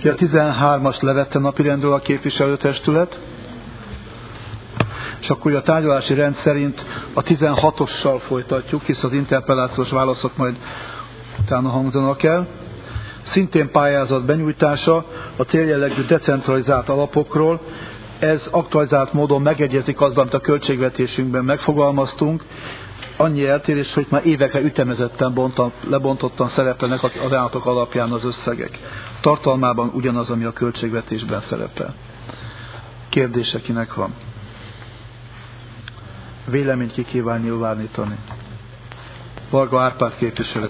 A 13-as levette napirendről a képviselőtestület, és akkor a tárgyalási rend szerint a 16-ossal folytatjuk, hisz az interpellációs válaszok majd utána hangzanak el. Szintén pályázat benyújtása a céljellegű decentralizált alapokról. Ez aktualizált módon megegyezik azzal, amit a költségvetésünkben megfogalmaztunk. Annyi eltérés, hogy már évekre ütemezetten lebontottan szerepelnek az ajánlatok alapján az összegek. Tartalmában ugyanaz, ami a költségvetésben szerepel. Kérdése kinek van? Véleményt ki kíván nyilvánítani? Varga Árpád képviselő.